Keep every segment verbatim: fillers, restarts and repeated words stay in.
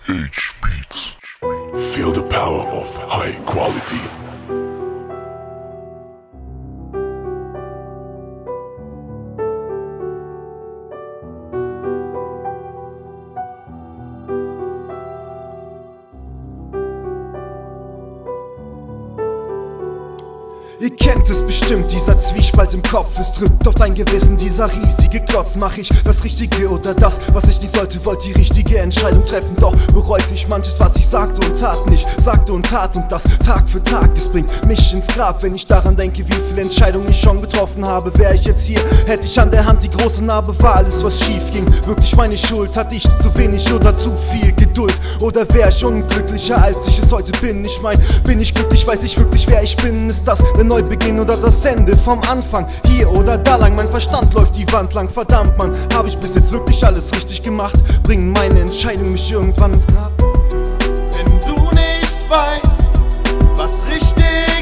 H Beats. Feel the power of high quality. Ihr kennt es bestimmt, dieser Zwiespalt im Kopf. Es drückt auf dein Gewissen, dieser riesige Klotz. Mach ich das Richtige oder das, was ich nicht sollte? Wollt die richtige Entscheidung treffen, doch bereut ich manches, was ich sagte und tat nicht. Sagte und tat und das Tag für Tag. Es bringt mich ins Grab, wenn ich daran denke, wie viele Entscheidungen ich schon getroffen habe. Wär ich jetzt hier, hätte ich an der Hand die große Narbe. War alles, was schief ging, wirklich meine Schuld? Hatte ich zu wenig oder zu viel Geduld? Oder wär ich unglücklicher, als ich es heute bin? Ich mein, bin ich glücklich, weiß ich wirklich, wer ich bin? Ist das der Neubeginn oder das Ende vom Anfang? Hier oder da lang, mein Verstand läuft die Wand lang. Verdammt, Mann, hab ich bis jetzt wirklich alles richtig gemacht? Bringen meine Entscheidungen mich irgendwann ins Grab? Wenn du nicht weißt, was richtig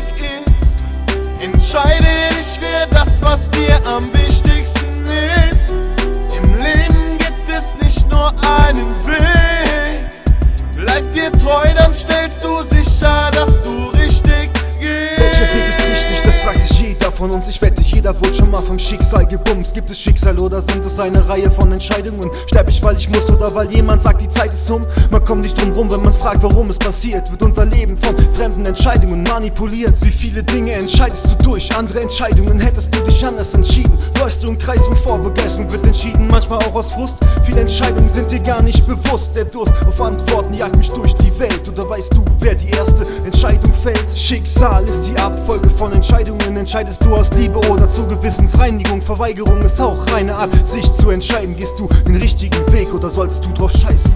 ist, entscheide dich für das, was dir am wichtigsten ist. Im Leben gibt es nicht nur einen Weg. Bleib dir treu, dann stellst du sicher, dass du richtig gehst. Welcher Weg ist richtig? Das fragt sich jeder von uns. Ich wette, jeder wurde schon mal vom Schicksal gebumst. Gibt es Schicksal oder sind es eine Reihe von Entscheidungen? Sterb ich, weil ich muss oder weil jemand sagt, die Zeit ist um? Man kommt nicht drum rum, wenn man fragt, warum es passiert. Wird unser Leben von fremden Entscheidungen manipuliert? Wie viele Dinge entscheidest du durch andere Entscheidungen? Hättest du dich anders entschieden? Läufst du im Kreis und vor Begeisterung wird entschieden, manchmal auch aus Frust. Viele Entscheidungen sind dir gar nicht bewusst. Der Durst auf Antworten jagt mich durch die Welt. Oder weißt du, wer die erste Entscheidung fällt? Schicksal ist die Abfolge von Entscheidungen. Entscheidest du aus Liebe oder zur Gewissensreinigung? Verweigerung ist auch reine Art, sich zu entscheiden. Gehst du den richtigen Weg oder sollst du drauf scheißen?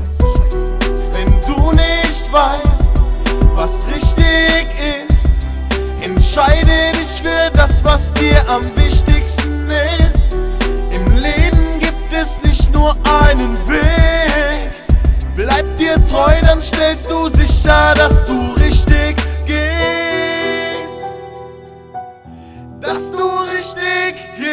Wenn du nicht weißt, was richtig ist, entscheide dich für das, was dir am wichtigsten ist. Im Leben gibt es nicht nur einen Weg. Bleib dir treu, dann stellst du sicher, dass du richtig gehst. Dass du richtig gehst.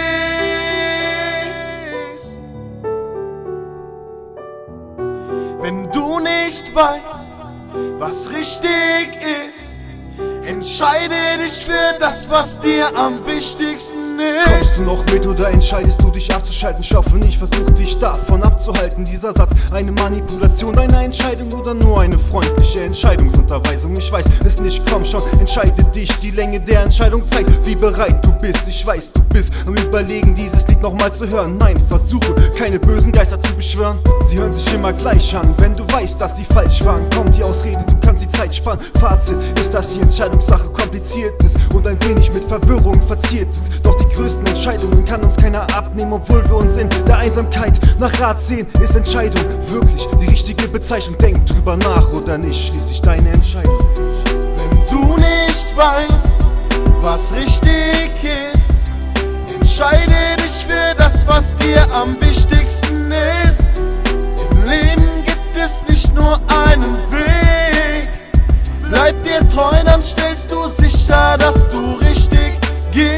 Wenn du nicht weißt, was richtig ist, entscheide dich für das, was dir am wichtigsten ist. Kommst du noch mit oder entscheidest du dich abzuschalten? Ich hoffe nicht, versuch dich davon abzuhalten. Dieser Satz, eine Manipulation deiner Entscheidung oder nur eine freundliche Entscheidungsunterweisung? Ich weiß es nicht, komm schon, entscheide dich. Die Länge der Entscheidung zeigt, wie bereit du bist. Ich weiß, du bist am Überlegen, dieses Lied nochmal zu hören. Nein, versuche keine bösen Geister zu beschwören. Sie hören sich immer gleich an, wenn du weißt, dass sie falsch waren. Kommt die Ausrede, du kannst die Zeit sparen. Fazit ist, dass die Entscheidungssache kompliziert ist und ein wenig mit Verwirrung verziert ist. Doch die größten Entscheidungen kann uns keiner abnehmen, obwohl wir uns in der Einsamkeit nach Rat sehen. Ist Entscheidung wirklich die richtige Bezeichnung? Denk drüber nach oder nicht, schließlich deine Entscheidung. Wenn du nicht weißt, was richtig ist, entscheide dich für das, was dir am wichtigsten ist. Im Leben gibt es nicht nur einen Weg. Bleib dir treu, dann stellst du sicher, dass du richtig gehst.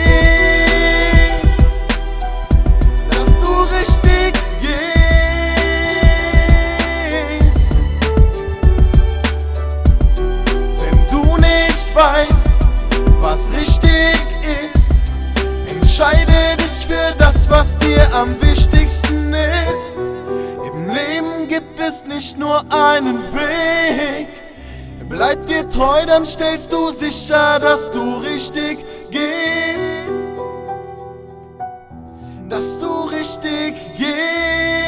Dass du richtig gehst. Wenn du nicht weißt, was richtig ist, entscheide dich für das, was dir am wichtigsten ist. Im Leben gibt es nicht nur einen Weg. Bleib dir treu, dann stellst du sicher, dass du richtig gehst. Dass du richtig gehst.